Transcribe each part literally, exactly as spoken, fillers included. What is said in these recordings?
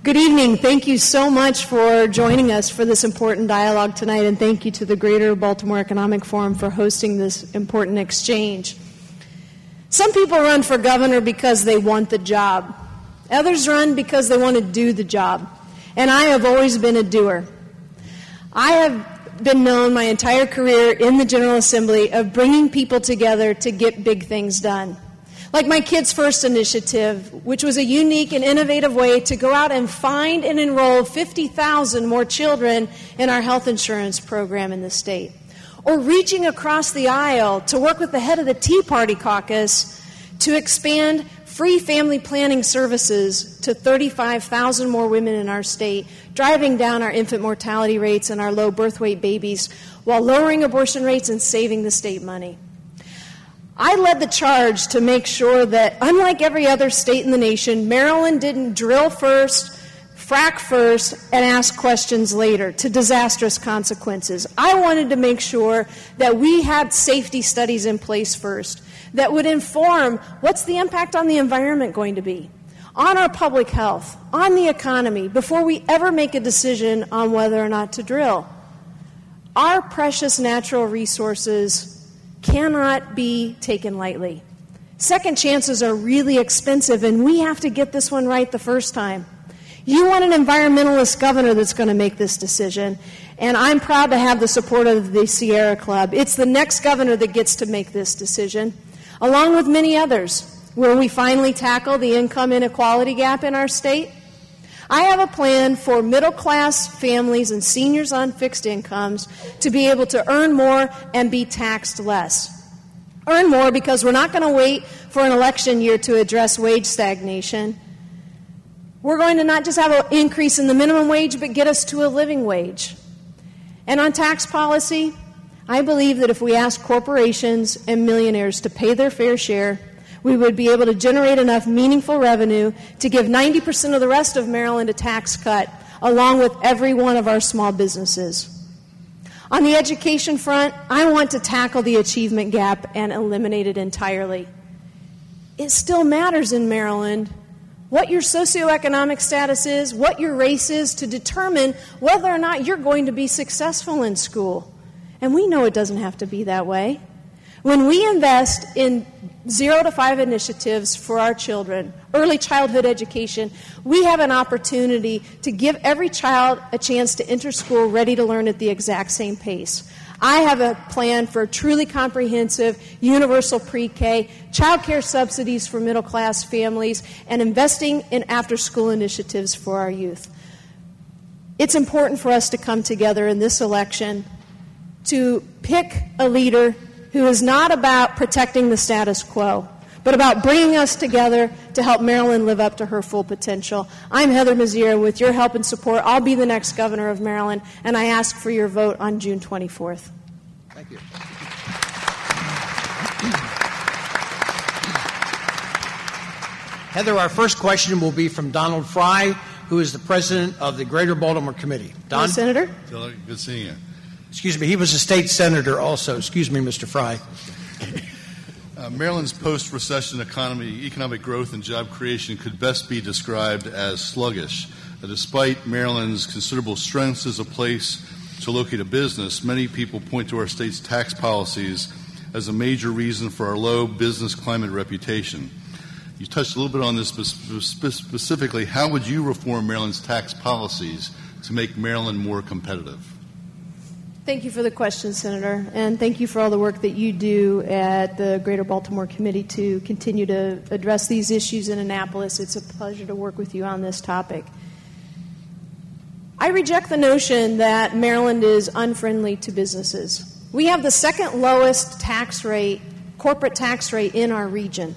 Good evening. Thank you so much for joining us for this important dialogue tonight, and thank you to the Greater Baltimore Economic Forum for hosting this important exchange. Some people run for governor because they want the job. Others run because they want to do the job. And I have always been a doer. I have been known my entire career in the General Assembly of bringing people together to get big things done. Like my Kids First initiative, which was a unique and innovative way to go out and find and enroll fifty thousand more children in our health insurance program in the state. Or reaching across the aisle to work with the head of the Tea Party caucus to expand free family planning services to thirty-five thousand more women in our state, driving down our infant mortality rates and our low birth weight babies while lowering abortion rates and saving the state money. I led the charge to make sure that, unlike every other state in the nation, Maryland didn't drill first, frack first, and ask questions later to disastrous consequences. I wanted to make sure that we had safety studies in place first that would inform what's the impact on the environment going to be, on our public health, on the economy, before we ever make a decision on whether or not to drill. Our precious natural resources cannot be taken lightly. Second chances are really expensive, and we have to get this one right the first time. You want an environmentalist governor that's going to make this decision, and I'm proud to have the support of the Sierra Club. It's the next governor that gets to make this decision, along with many others. Will we finally tackle the income inequality gap in our state? I have a plan for middle-class families and seniors on fixed incomes to be able to earn more and be taxed less. Earn more because we're not going to wait for an election year to address wage stagnation. We're going to not just have an increase in the minimum wage, but get us to a living wage. And on tax policy, I believe that if we ask corporations and millionaires to pay their fair share, we would be able to generate enough meaningful revenue to give ninety percent of the rest of Maryland a tax cut, along with every one of our small businesses. On the education front, I want to tackle the achievement gap and eliminate it entirely. It still matters in Maryland what your socioeconomic status is, what your race is, to determine whether or not you're going to be successful in school. And we know it doesn't have to be that way. When we invest in zero to five initiatives for our children, early childhood education, we have an opportunity to give every child a chance to enter school ready to learn at the exact same pace. I have a plan for truly comprehensive, universal pre-K, child care subsidies for middle-class families, and investing in after-school initiatives for our youth. It's important for us to come together in this election to pick a leader who is not about protecting the status quo, but about bringing us together to help Maryland live up to her full potential. I'm Heather Mazier. With your help and support, I'll be the next governor of Maryland, and I ask for your vote on June twenty-fourth. Thank you. Heather, our first question will be from Donald Fry, who is the president of the Greater Baltimore Committee. Don? Hello, Senator. Good seeing you. Excuse me, he was a state senator also. Excuse me, Mister Fry. Uh, Maryland's post-recession economy, economic growth and job creation could best be described as sluggish. Uh, despite Maryland's considerable strengths as a place to locate a business, many people point to our state's tax policies as a major reason for our low business climate reputation. You touched a little bit on this, but specifically, how would you reform Maryland's tax policies to make Maryland more competitive? Thank you for the question, Senator, and thank you for all the work that you do at the Greater Baltimore Committee to continue to address these issues in Annapolis. It's a pleasure to work with you on this topic. I reject the notion that Maryland is unfriendly to businesses. We have the second lowest tax rate, corporate tax rate in our region.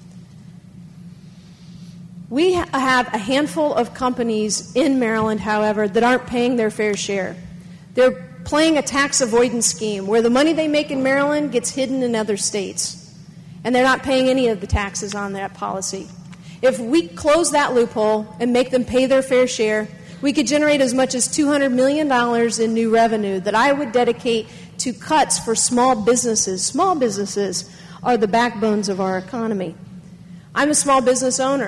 We ha- have a handful of companies in Maryland, however, that aren't paying their fair share. They're playing a tax avoidance scheme where the money they make in Maryland gets hidden in other states, and they're not paying any of the taxes on that policy. If we close that loophole and make them pay their fair share, we could generate as much as two hundred million dollars in new revenue that I would dedicate to cuts for small businesses. Small businesses are the backbones of our economy. I'm a small business owner.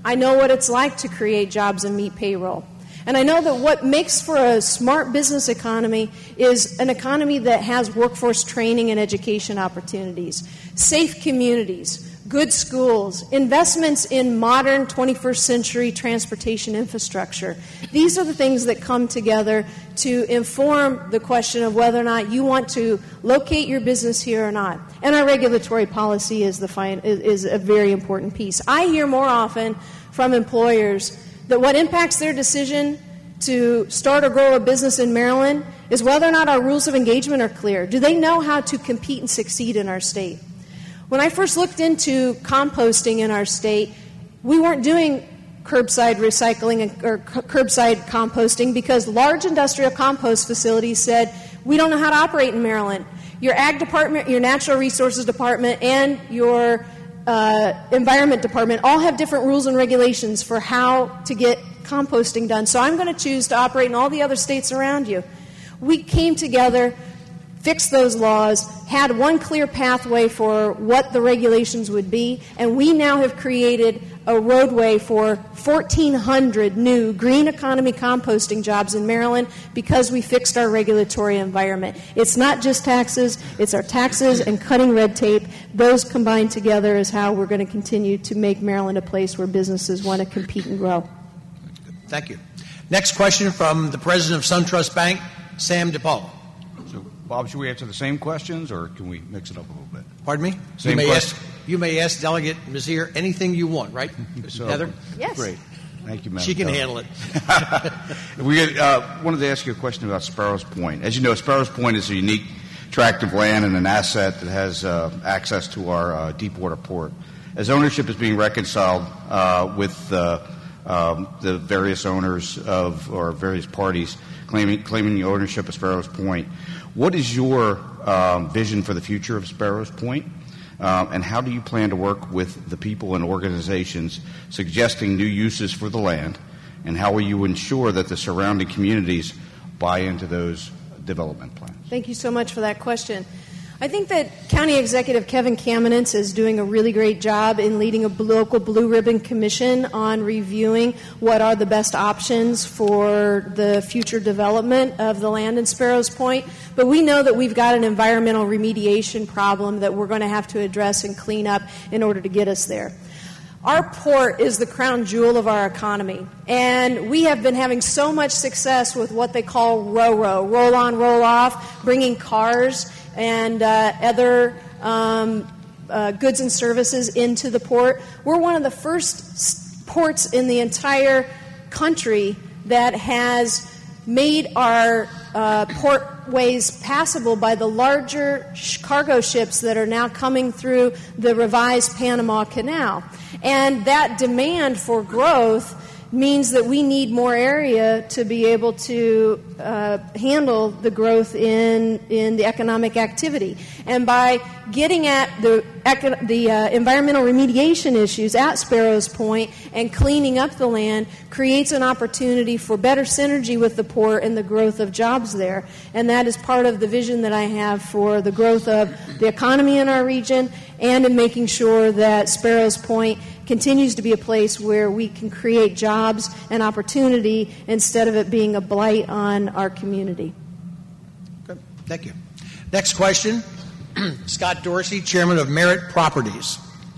I know what it's like to create jobs and meet payroll. And I know that what makes for a smart business economy is an economy that has workforce training and education opportunities, safe communities, good schools, investments in modern twenty-first century transportation infrastructure. These are the things that come together to inform the question of whether or not you want to locate your business here or not. And our regulatory policy is, the fine, is a very important piece. I hear more often from employers that what impacts their decision to start or grow a business in Maryland is whether or not our rules of engagement are clear. Do they know how to compete and succeed in our state? When I first looked into composting in our state, we weren't doing curbside recycling or curbside composting because large industrial compost facilities said, we don't know how to operate in Maryland. Your ag department, your natural resources department, and your uh, environment department all have different rules and regulations for how to get composting done. So I'm going to choose to operate in all the other states around you. We came together, fixed those laws, had one clear pathway for what the regulations would be, and we now have created a roadway for fourteen hundred new green economy composting jobs in Maryland because we fixed our regulatory environment. It's not just taxes, it's our taxes and cutting red tape. Those combined together is how we're going to continue to make Maryland a place where businesses want to compete and grow. Thank you. Next question from the president of SunTrust Bank, Sam DePaul. So, Bob, should we answer the same questions, or can we mix it up a little bit? Pardon me? Same you may question. ask. You may ask Delegate Mizzier anything you want, right, So, Heather? Yes. Great. Thank you, Madam She can President. handle it. we uh, wanted to ask you a question about Sparrows Point. As you know, Sparrows Point is a unique tract of land and an asset that has uh, access to our uh, deepwater port. As ownership is being reconciled uh, with uh, um, the various owners of or various parties claiming claiming the ownership of Sparrows Point, what is your um, vision for the future of Sparrows Point? Um, and how do you plan to work with the people and organizations suggesting new uses for the land? And how will you ensure that the surrounding communities buy into those development plans? Thank you so much for that question. I think that County Executive Kevin Kamenetz is doing a really great job in leading a local Blue Ribbon Commission on reviewing what are the best options for the future development of the land in Sparrows Point. But we know that we've got an environmental remediation problem that we're going to have to address and clean up in order to get us there. Our port is the crown jewel of our economy, and we have been having so much success with what they call row-row, roll-on, roll-off, bringing cars and uh, other um, uh, goods and services into the port. We're one of the first ports in the entire country that has made our uh, portways passable by the larger sh- cargo ships that are now coming through the revised Panama Canal. And that demand for growth means that we need more area to be able to uh, handle the growth in in the economic activity. And by getting at the eco- the uh, environmental remediation issues at Sparrows Point and cleaning up the land creates an opportunity for better synergy with the port and the growth of jobs there. And that is part of the vision that I have for the growth of the economy in our region and in making sure that Sparrows Point continues to be a place where we can create jobs and opportunity instead of it being a blight on our community. Good. Thank you. Next question, Scott Dorsey, Chairman of Merit Properties.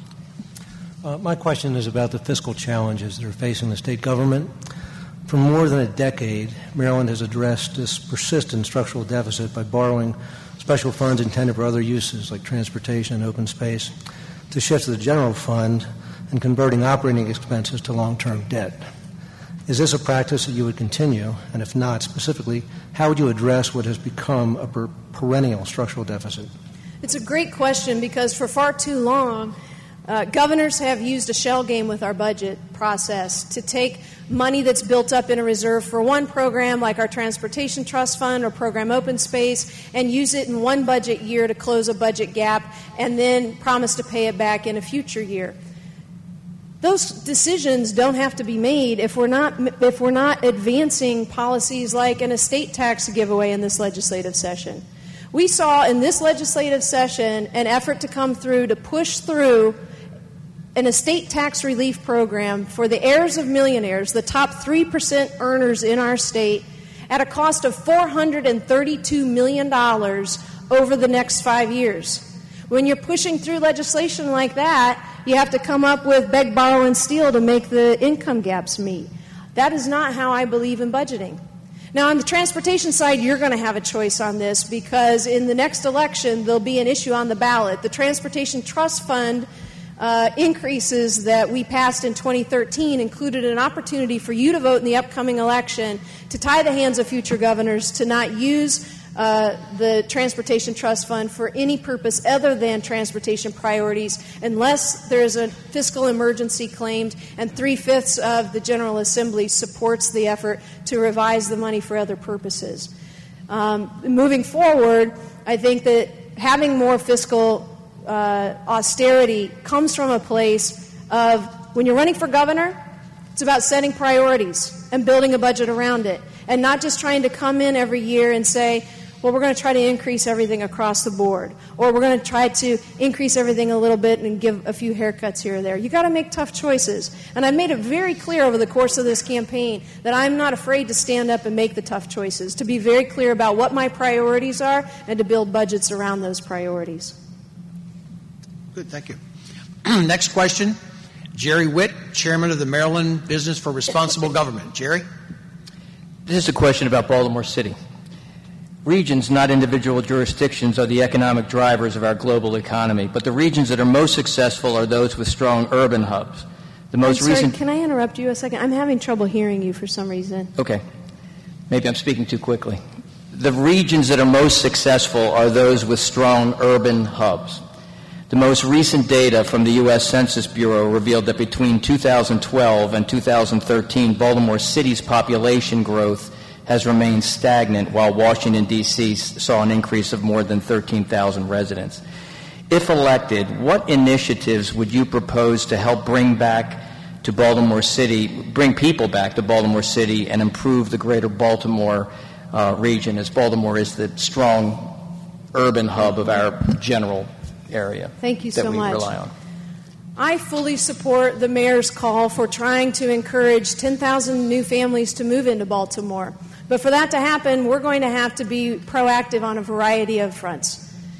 Uh, my question is about the fiscal challenges that are facing the state government. For more than a decade, Maryland has addressed this persistent structural deficit by borrowing special funds intended for other uses like transportation and open space to shift to the general fund and converting operating expenses to long-term debt. Is this a practice that you would continue? And if not, specifically, how would you address what has become a per- perennial structural deficit? It's a great question because for far too long, uh, governors have used a shell game with our budget process to take money that's built up in a reserve for one program like our Transportation Trust Fund or Program Open Space and use it in one budget year to close a budget gap and then promise to pay it back in a future year. Those decisions don't have to be made if we're not if we're not advancing policies like an estate tax giveaway in this legislative session. We saw in this legislative session an effort to come through to push through an estate tax relief program for the heirs of millionaires, the top three percent earners in our state, at a cost of four hundred thirty-two million dollars over the next five years. When you're pushing through legislation like that, you have to come up with beg, borrow, and steal to make the income gaps meet. That is not how I believe in budgeting. Now, on the transportation side, you're going to have a choice on this because in the next election, there'll be an issue on the ballot. The Transportation Trust Fund uh, increases that we passed in twenty thirteen included an opportunity for you to vote in the upcoming election to tie the hands of future governors to not use Uh, the Transportation Trust Fund for any purpose other than transportation priorities unless there's a fiscal emergency claimed and three-fifths of the General Assembly supports the effort to revise the money for other purposes. Um, moving forward, I think that having more fiscal uh, austerity comes from a place of when you're running for governor, it's about setting priorities and building a budget around it and not just trying to come in every year and say, well, we're going to try to increase everything across the board, or we're going to try to increase everything a little bit and give a few haircuts here or there. You've got to make tough choices. And I've made it very clear over the course of this campaign that I'm not afraid to stand up and make the tough choices, to be very clear about what my priorities are and to build budgets around those priorities. Good, thank you. Next question, Jerry Witt, Chairman of the Maryland Business for Responsible Government. Jerry? This is a question about Baltimore City. Regions, not individual jurisdictions, are the economic drivers of our global economy, but the regions that are most successful are those with strong urban hubs. The most I'm sorry, recent. Can I interrupt you a second? I'm having trouble hearing you for some reason. Okay. Maybe I'm speaking too quickly. The regions that are most successful are those with strong urban hubs. The most recent data from the U S Census Bureau revealed that between two thousand twelve and two thousand thirteen, Baltimore City's population growth has remained stagnant, while Washington, D C saw an increase of more than thirteen thousand residents. If elected, what initiatives would you propose to help bring back to Baltimore City, bring people back to Baltimore City and improve the greater Baltimore uh, region, as Baltimore is the strong urban hub of our general area Thank you that so we much. rely on? I fully support the mayor's call for trying to encourage ten thousand new families to move into Baltimore. But for that to happen, we're going to have to be proactive on a variety of fronts.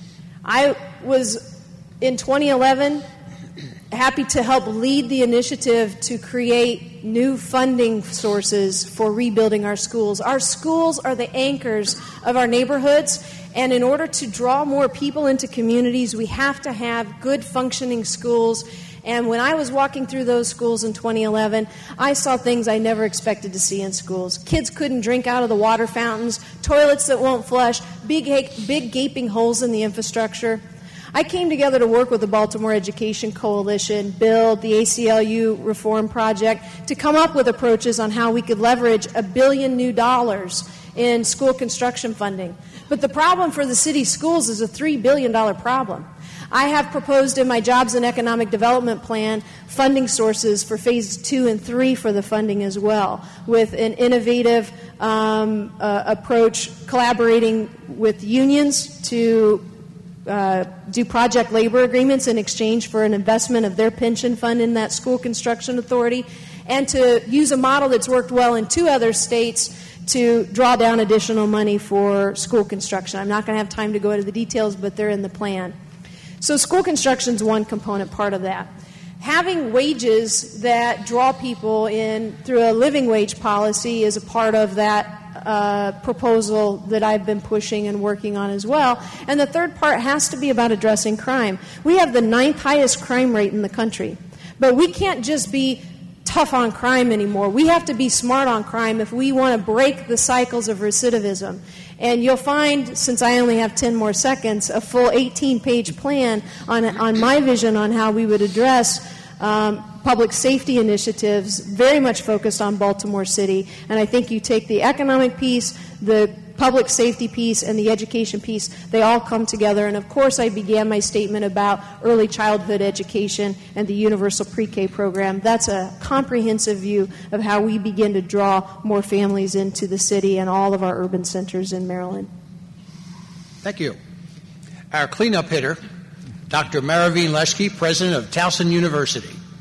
I was, in twenty eleven, happy to help lead the initiative to create new funding sources for rebuilding our schools. Our schools are the anchors of our neighborhoods, and in order to draw more people into communities, we have to have good functioning schools. And when I was walking through those schools in twenty eleven, I saw things I never expected to see in schools. Kids couldn't drink out of the water fountains, toilets that won't flush, big, big gaping holes in the infrastructure. I came together to work with the Baltimore Education Coalition, BUILD, the A C L U Reform Project, to come up with approaches on how we could leverage a billion new dollars in school construction funding. But the problem for the city schools is a three billion dollars problem. I have proposed in my Jobs and Economic Development Plan funding sources for phase two and three for the funding as well, with an innovative um, uh, approach collaborating with unions to uh, do project labor agreements in exchange for an investment of their pension fund in that school construction authority, and to use a model that's worked well in two other states to draw down additional money for school construction. I'm not going to have time to go into the details, but they're in the plan. So school construction is one component part of that. Having wages that draw people in through a living wage policy is a part of that uh, proposal that I've been pushing and working on as well. And the third part has to be about addressing crime. We have the ninth highest crime rate in the country, but we can't just be tough on crime anymore. We have to be smart on crime if we want to break the cycles of recidivism. And you'll find, since I only have ten more seconds, a full eighteen-page plan on, on my vision on how we would address um, public safety initiatives, very much focused on Baltimore City. And I think you take the economic piece, the public safety piece, and the education piece, they all come together. And of course, I began my statement about early childhood education and the universal pre-K program. That's a comprehensive view of how we begin to draw more families into the city and all of our urban centers in Maryland. Thank you. Our cleanup hitter, Doctor Maravene Leshke, president of Towson University.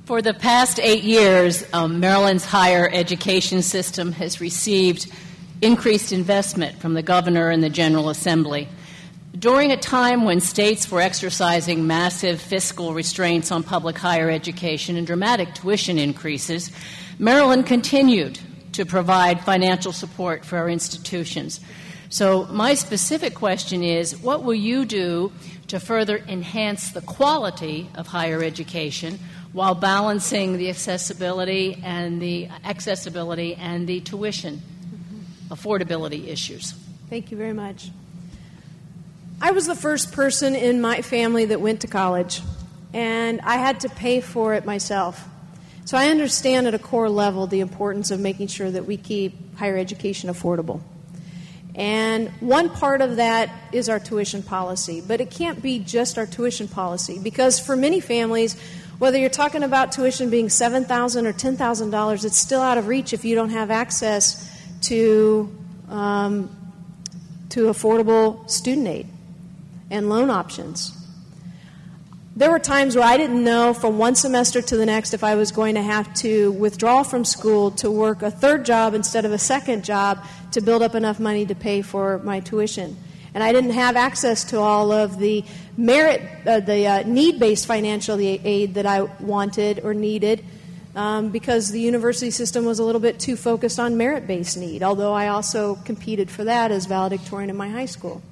For the past eight years, um, Maryland's higher education system has received increased investment from the governor and the General Assembly. During a time when states were exercising massive fiscal restraints on public higher education and dramatic tuition increases, Maryland continued to provide financial support for our institutions. So my specific question is, what will you do to further enhance the quality of higher education while balancing the accessibility and the accessibility and the tuition mm-hmm. affordability issues? Thank you very much. I was the first person in my family that went to college, and I had to pay for it myself. So I understand at a core level the importance of making sure that we keep higher education affordable. And one part of that is our tuition policy, but it can't be just our tuition policy, because for many families, whether you're talking about tuition being seven thousand dollars or ten thousand dollars, it's still out of reach if you don't have access to um, to affordable student aid and loan options. There were times where I didn't know from one semester to the next if I was going to have to withdraw from school to work a third job instead of a second job to build up enough money to pay for my tuition. And I didn't have access to all of the merit, uh, the uh, need-based financial aid that I wanted or needed um, because the university system was a little bit too focused on merit-based need, although I also competed for that as valedictorian in my high school.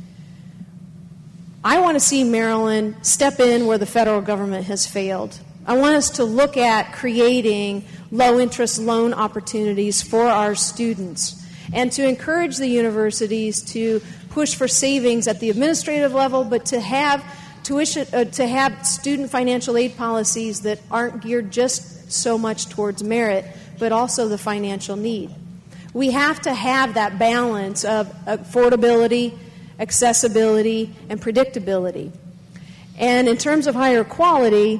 I want to see Maryland step in where the federal government has failed. I want us to look at creating low-interest loan opportunities for our students and to encourage the universities to push for savings at the administrative level, but to have tuition, uh, to have student financial aid policies that aren't geared just so much towards merit, but also the financial need. We have to have that balance of affordability, accessibility, and predictability. And in terms of higher quality,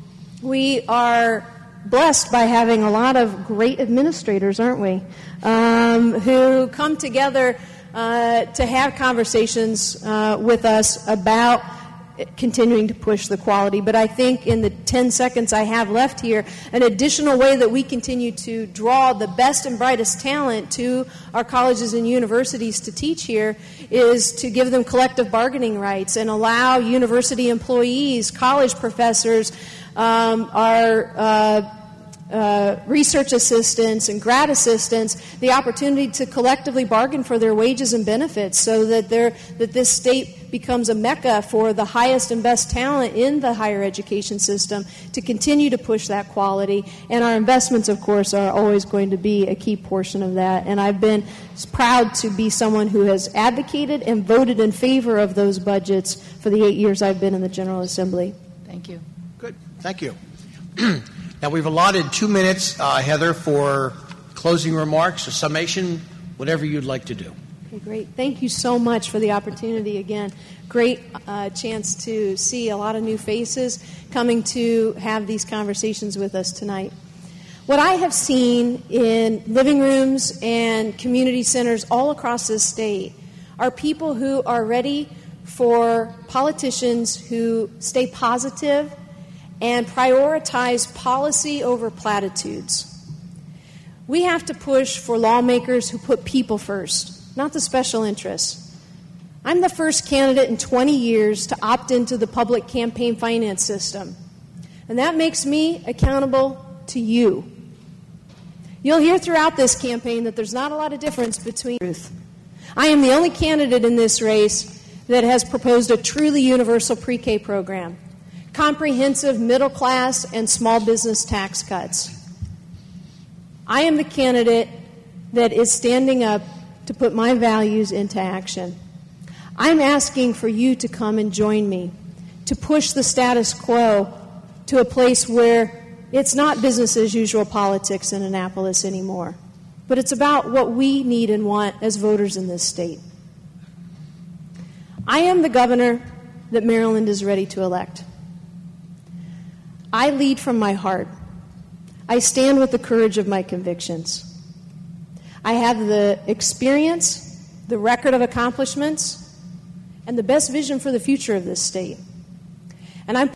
we are blessed by having a lot of great administrators, aren't we, um, who come together uh, to have conversations uh, with us about continuing to push the quality. But I think in the ten seconds I have left here, an additional way that we continue to draw the best and brightest talent to our colleges and universities to teach here is to give them collective bargaining rights and allow university employees, college professors, um, our uh, Uh, research assistants and grad assistants the opportunity to collectively bargain for their wages and benefits so that they're, that this state becomes a mecca for the highest and best talent in the higher education system to continue to push that quality. And our investments, of course, are always going to be a key portion of that. And I've been proud to be someone who has advocated and voted in favor of those budgets for the eight years I've been in the General Assembly. Thank you. Good. Thank you. Now, we've allotted two minutes, uh, Heather, for closing remarks, a summation, whatever you'd like to do. Okay, great. Thank you so much for the opportunity again. Great uh, chance to see a lot of new faces coming to have these conversations with us tonight. What I have seen in living rooms and community centers all across this state are people who are ready for politicians who stay positive and prioritize policy over platitudes. We have to push for lawmakers who put people first, not the special interests. I'm the first candidate in twenty years to opt into the public campaign finance system, and that makes me accountable to you. You'll hear throughout this campaign that there's not a lot of difference between truth. I am the only candidate in this race that has proposed a truly universal pre-K program, comprehensive middle-class and small business tax cuts. I am the candidate that is standing up to put my values into action. I'm asking for you to come and join me, to push the status quo to a place where it's not business as usual politics in Annapolis anymore, but it's about what we need and want as voters in this state. I am the governor that Maryland is ready to elect. I lead from my heart. I stand with the courage of my convictions. I have the experience, the record of accomplishments, and the best vision for the future of this state. And I'm